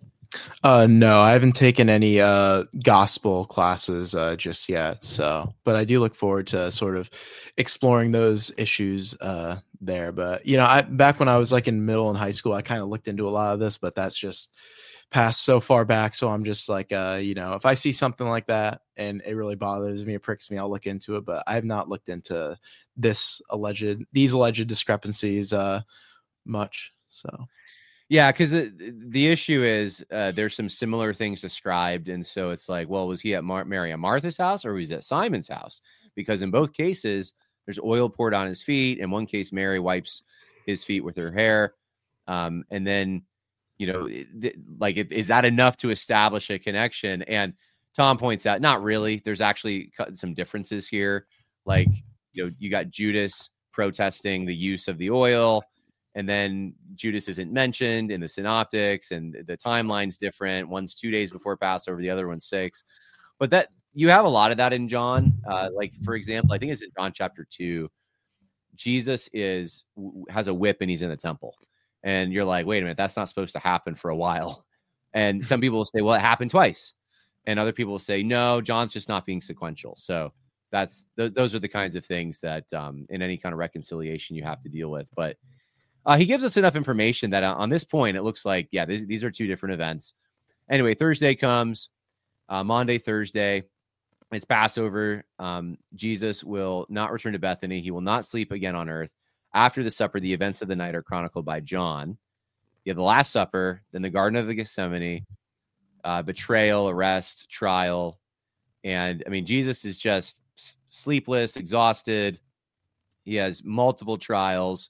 Speaker 2: Uh, no, I haven't taken any uh, gospel classes uh, just yet. So, but I do look forward to sort of exploring those issues uh, there. But you know, I back when I was like in middle and high school, I kind of looked into a lot of this, but that's just passed so far back. So I'm just like, uh, you know, if I see something like that and it really bothers me, it pricks me, I'll look into it. But I have not looked into this alleged, these alleged discrepancies uh, much. So.
Speaker 1: Yeah, because the the issue is uh, there's some similar things described, and so it's like, well, was he at Mar- Mary and Martha's house, or was he at Simon's house? Because in both cases, there's oil poured on his feet. In one case, Mary wipes his feet with her hair, um, and then, you know, th- like, is that enough to establish a connection? And Tom points out, not really. There's actually some differences here. Like, you know, you got Judas protesting the use of the oil. And then Judas isn't mentioned in the synoptics, and the timeline's different. One's two days before Passover, the other one's six. But that you have a lot of that in John. Uh, like, for example, I think it's in John chapter two. Jesus is has a whip and he's in the temple. And you're like, wait a minute, that's not supposed to happen for a while. And some people will say, well, it happened twice. And other people will say, no, John's just not being sequential. So that's th- those are the kinds of things that um, in any kind of reconciliation you have to deal with. But Uh, he gives us enough information that uh, on this point, it looks like, yeah, these, these are two different events. Anyway, Thursday comes, uh, Monday, Thursday, it's Passover. Um, Jesus will not return to Bethany. He will not sleep again on earth. After the supper, the events of the night are chronicled by John. You have the Last Supper, then the Garden of the Gethsemane, uh, betrayal, arrest, trial. And I mean, Jesus is just sleepless, exhausted. He has multiple trials.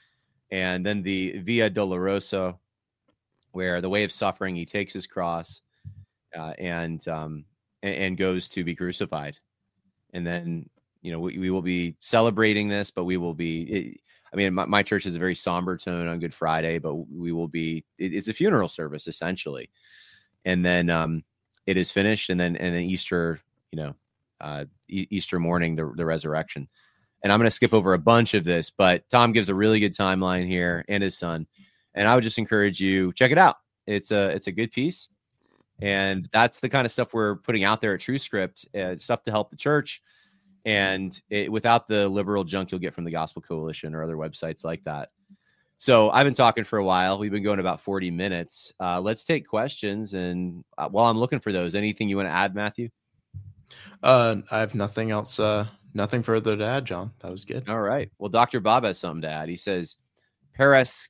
Speaker 1: And then the Via Dolorosa, where the way of suffering, he takes his cross uh, and, um, and and goes to be crucified. And then, you know, we, we will be celebrating this, but we will be, it, I mean, my, my church is a very somber tone on Good Friday, but we will be, it, it's a funeral service essentially. And then um, it is finished. And then, and then Easter, you know, uh, e- Easter morning, the, the resurrection. And I'm going to skip over a bunch of this, but Tom gives a really good timeline here, and his son. And I would just encourage you, check it out. It's a it's a good piece. And that's the kind of stuff we're putting out there at TrueScript, uh, stuff to help the church. And it, without the liberal junk you'll get from the Gospel Coalition or other websites like that. So I've been talking for a while. We've been going about forty minutes. Uh, let's take questions. And uh, while I'm looking for those, anything you want to add, Matthew?
Speaker 2: Uh, I have nothing else. Uh, nothing further to add, John. That was good.
Speaker 1: All right. Well, Doctor Bob has something to add. He says, Paraskeu.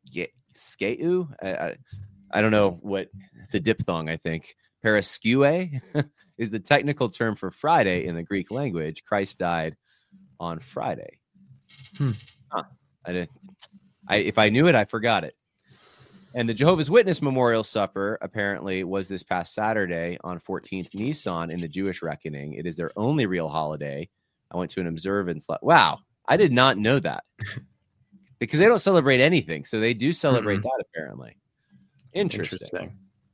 Speaker 1: I, I, I don't know what it's a diphthong, I think. Paraskue is the technical term for Friday in the Greek language. Christ died on Friday.
Speaker 2: Hmm.
Speaker 1: Huh. I didn't. I if I knew it, I forgot it. And the Jehovah's Witness Memorial Supper apparently was this past Saturday on fourteenth Nisan in the Jewish reckoning. It is their only real holiday. I went to an observance. Wow, I did not know that. because they don't celebrate anything. So they do celebrate
Speaker 2: Mm-mm.
Speaker 1: that apparently. Interesting.
Speaker 2: Interesting.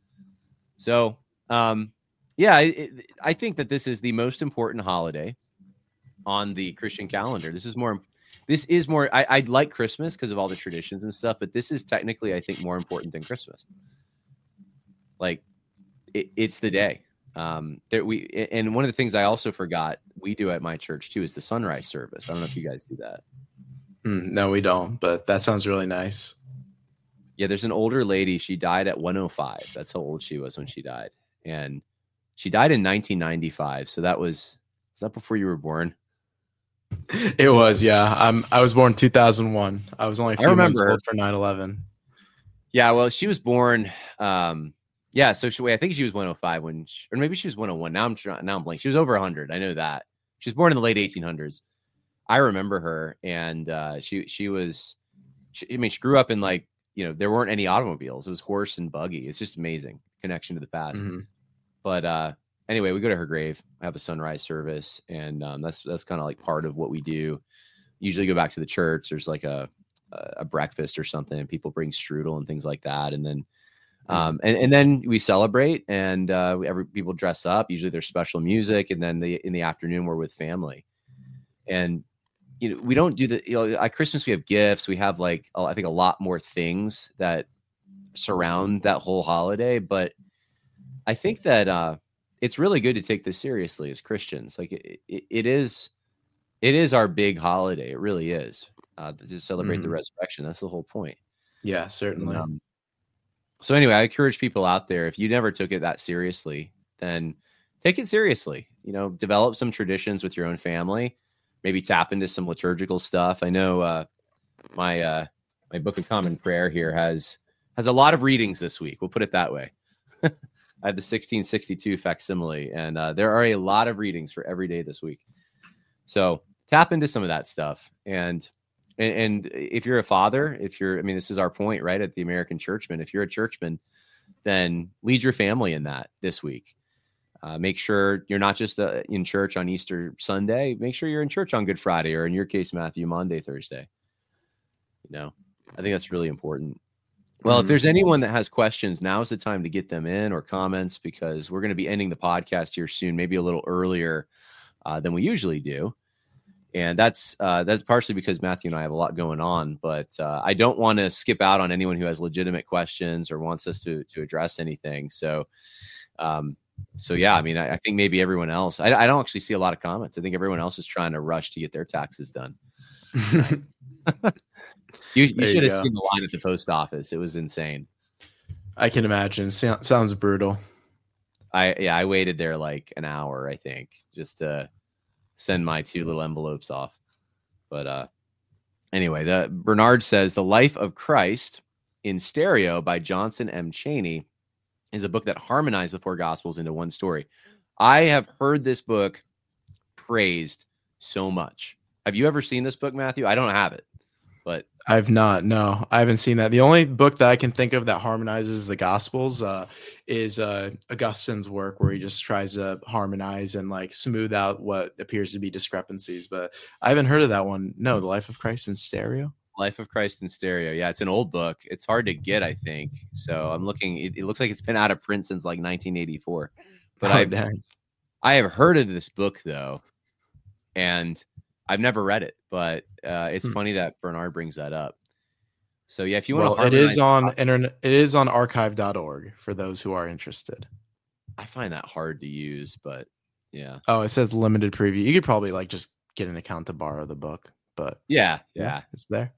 Speaker 1: So, um, yeah, it, I think that this is the most important holiday on the Christian calendar. This is more, this is more, I, I like Christmas because of all the traditions and stuff, but this is technically, I think, more important than Christmas. Like, it, it's the day. Um, there we, and one of the things I also forgot we do at my church too is the sunrise service. I don't know if you guys do that.
Speaker 2: Mm, no, we don't, but that sounds really nice.
Speaker 1: Yeah, there's an older lady. She died at one oh five. That's how old she was when she died. And she died in nineteen ninety-five. So that was, is that before you were born?
Speaker 2: It was, yeah. I'm, I was born two thousand one. I was only a few
Speaker 1: I remember
Speaker 2: months
Speaker 1: her.
Speaker 2: old for nine eleven.
Speaker 1: Yeah, well, she was born, um, yeah, so she, wait, I think she was one oh five when, she, or maybe she was one oh one. Now I'm trying, now I'm blank. She was over one hundred. I know that. She was born in the late eighteen hundreds. I remember her, and uh, she she was, she, I mean, she grew up in like, you know, there weren't any automobiles. It was horse and buggy. It's just amazing connection to the past.
Speaker 2: Mm-hmm.
Speaker 1: But uh, anyway, we go to her grave, have a sunrise service, and um, that's that's kind of like part of what we do. Usually go back to the church. There's like a a breakfast or something, and people bring strudel and things like that, and then um, and and then we celebrate, and uh, every people dress up. Usually there's special music, and then the in the afternoon we're with family, and you know we don't do the you know at Christmas we have gifts. We have like I think a lot more things that surround that whole holiday, but I think that uh, it's really good to take this seriously as Christians. Like it, it, it is, it is our big holiday. It really is uh, to celebrate mm-hmm. the resurrection. That's the whole point.
Speaker 2: Yeah, certainly.
Speaker 1: Um, so anyway, I encourage people out there, if you never took it that seriously, then take it seriously. You know, develop some traditions with your own family. Maybe tap into some liturgical stuff. I know uh, my uh, my Book of Common Prayer here has has a lot of readings this week. We'll put it that way. I have the sixteen sixty-two facsimile, and uh, there are a lot of readings for every day this week. So tap into some of that stuff. And, and and if you're a father, if you're, I mean, this is our point, right, at the American Churchman. If you're a churchman, then lead your family in that this week. Uh, make sure you're not just uh, in church on Easter Sunday. Make sure you're in church on Good Friday, or in your case, Matthew, Monday, Thursday. You know, I think that's really important. Well, if there's anyone that has questions, now's the time to get them in, or comments, because we're going to be ending the podcast here soon, maybe a little earlier uh, than we usually do. And that's uh, that's partially because Matthew and I have a lot going on, but uh, I don't want to skip out on anyone who has legitimate questions or wants us to to address anything. So, um, so yeah, I mean, I, I think maybe everyone else, I, I don't actually see a lot of comments. I think everyone else is trying to rush to get their taxes done. You, you should have you seen the line at the post office. It was insane.
Speaker 2: I can imagine. So, sounds brutal.
Speaker 1: I yeah, I waited there like an hour, I think, just to send my two little envelopes off. But uh, anyway, the Bernard says The Life of Christ in Stereo by Johnson M. Chaney is a book that harmonized the four Gospels into one story. I have heard this book praised so much. Have you ever seen this book, Matthew? I don't have it, but
Speaker 2: I've not. No, I haven't seen that. The only book that I can think of that harmonizes the Gospels uh, is uh, Augustine's work, where he just tries to harmonize and like smooth out what appears to be discrepancies. But I haven't heard of that one. No, The Life of Christ in Stereo.
Speaker 1: Life of Christ in Stereo. Yeah, it's an old book. It's hard to get, I think. So I'm looking. It, it looks like it's been out of print since like nineteen eighty-four. But oh, I've dang. I have heard of this book though, and I've never read it, but uh, it's hmm. funny that Bernard brings that up. So yeah, if you want
Speaker 2: well,
Speaker 1: to,
Speaker 2: it is on internet. It is on archive dot org for those who are interested.
Speaker 1: I find that hard to use, but yeah.
Speaker 2: Oh, it says limited preview. You could probably like just get an account to borrow the book, but
Speaker 1: yeah, yeah,
Speaker 2: yeah it's there.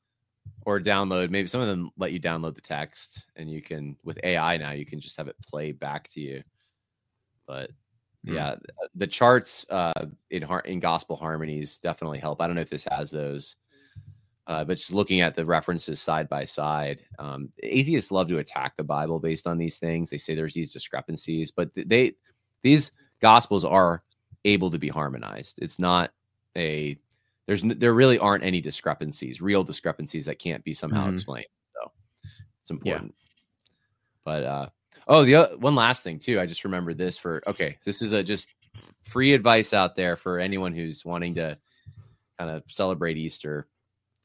Speaker 1: Or download. Maybe some of them let you download the text, and you can, with A I now, you can just have it play back to you. But yeah, the charts uh, in in gospel harmonies definitely help. I don't know if this has those, uh, but just looking at the references side by side, um, atheists love to attack the Bible based on these things. They say there's these discrepancies, but they these gospels are able to be harmonized. It's not a there's there really aren't any discrepancies, real discrepancies that can't be somehow mm-hmm. explained. So it's important. Yeah. But uh, oh, the other, one last thing too. I just remembered this for okay. This is a just free advice out there for anyone who's wanting to kind of celebrate Easter.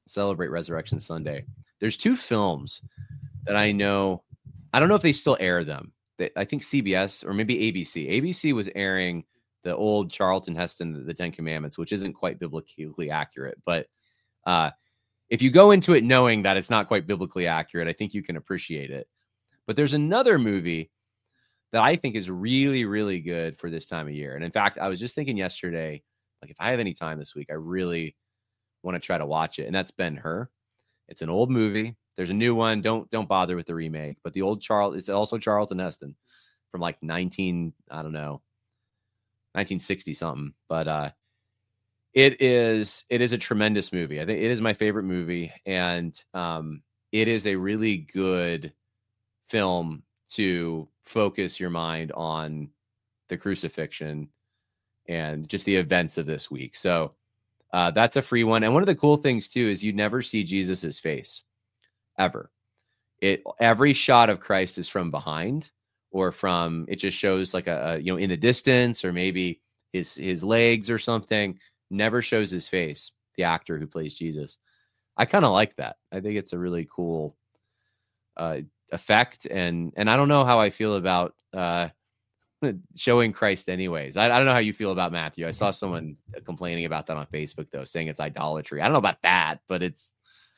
Speaker 1: celebrate Resurrection Sunday. There's two films that I know. I don't know if they still air them. They, I think C B S or maybe A B C. A B C was airing the old Charlton Heston, The Ten Commandments, which isn't quite biblically accurate. But uh, if you go into it knowing that it's not quite biblically accurate, I think you can appreciate it. But there's another movie that I think is really, really good for this time of year. And in fact, I was just thinking yesterday, like if I have any time this week, I really want to try to watch it. And that's Ben-Hur. It's an old movie. There's a new one. Don't don't bother with the remake. But the old Charles, it's also Charlton Heston from like nineteen, I don't know, nineteen sixty something. But uh, it is it is a tremendous movie. I think it is my favorite movie, and um, it is a really good film to focus your mind on the crucifixion and just the events of this week. So uh, that's a free one. And one of the cool things too is you never see Jesus's face ever. It every shot of Christ is from behind, or from it just shows like a, a you know in the distance, or maybe his his legs or something. Never shows his face. The actor who plays Jesus. I kind of like that. I think it's a really cool uh, effect, and and I don't know how I feel about uh, showing Christ anyways. I, I don't know how you feel about Matthew. I saw someone complaining about that on Facebook though, saying it's idolatry. I don't know about that, but it's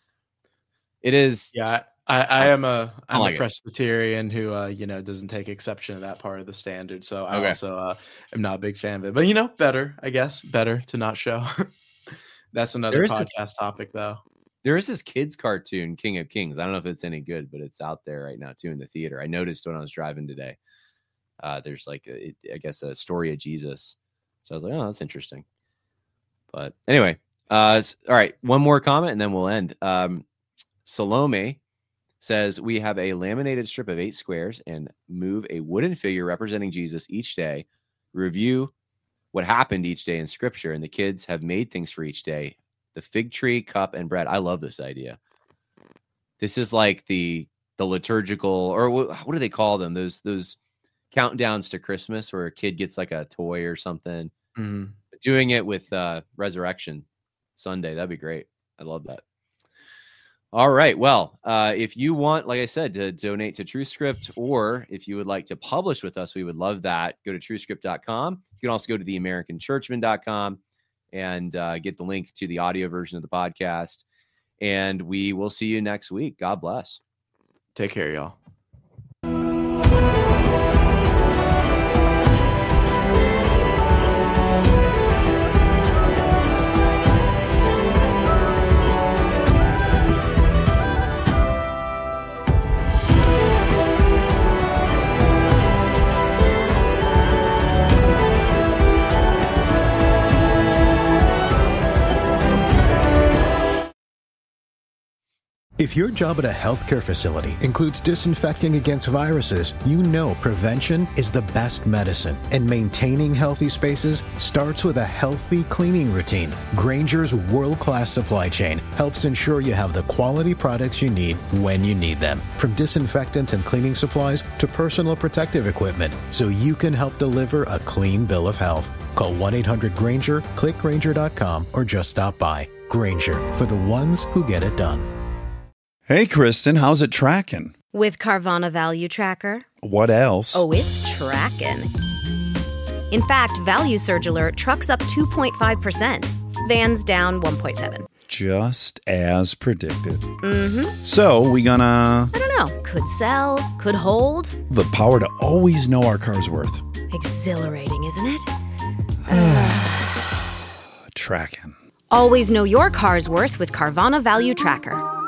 Speaker 1: it is.
Speaker 2: Yeah, I, I am a I'm
Speaker 1: like
Speaker 2: a Presbyterian it. who uh, you know doesn't take exception to that part of the standard. So I
Speaker 1: okay.
Speaker 2: also uh, am not a big fan of it. But you know, better I guess better to not show. That's another podcast this, topic though.
Speaker 1: There is this kids cartoon, King of Kings. I don't know if it's any good, but it's out there right now too in the theater. I noticed when I was driving today. Uh, there's like a, I guess a story of Jesus. So I was like, oh, that's interesting. But anyway, uh, all right, one more comment and then we'll end. Um, Salome says we have a laminated strip of eight squares and move a wooden figure representing Jesus each day. Review what happened each day in Scripture, and the kids have made things for each day. The fig tree, cup, and bread. I love this idea. This is like the the liturgical, or what, what do they call them? Those those countdowns to Christmas where a kid gets like a toy or something.
Speaker 2: Mm-hmm.
Speaker 1: But doing it with uh, Resurrection Sunday, that'd be great. I love that. All right. Well, uh, if you want, like I said, to donate to TrueScript, or if you would like to publish with us, we would love that. Go to TrueScript dot com. You can also go to the American Churchman dot com and uh, get the link to the audio version of the podcast. And we will see you next week. God bless.
Speaker 2: Take care, y'all.
Speaker 3: If your job at a healthcare facility includes disinfecting against viruses, you know prevention is the best medicine. And maintaining healthy spaces starts with a healthy cleaning routine. Grainger's world-class supply chain helps ensure you have the quality products you need when you need them. From disinfectants and cleaning supplies to personal protective equipment, so you can help deliver a clean bill of health. Call one eight hundred Grainger, click Grainger dot com, or just stop by. Grainger, for the ones who get it done.
Speaker 4: Hey, Kristen, how's it tracking?
Speaker 5: With Carvana Value Tracker.
Speaker 4: What else?
Speaker 5: Oh, it's tracking. In fact, Value Surge Alert trucks up two point five percent. Vans down one point seven.
Speaker 4: Just as predicted.
Speaker 5: Mm-hmm.
Speaker 4: So, we gonna...
Speaker 5: I don't know. Could sell, could hold.
Speaker 4: The power to always know our car's worth.
Speaker 5: Exhilarating, isn't it?
Speaker 4: Tracking.
Speaker 5: Always know your car's worth with Carvana Value Tracker.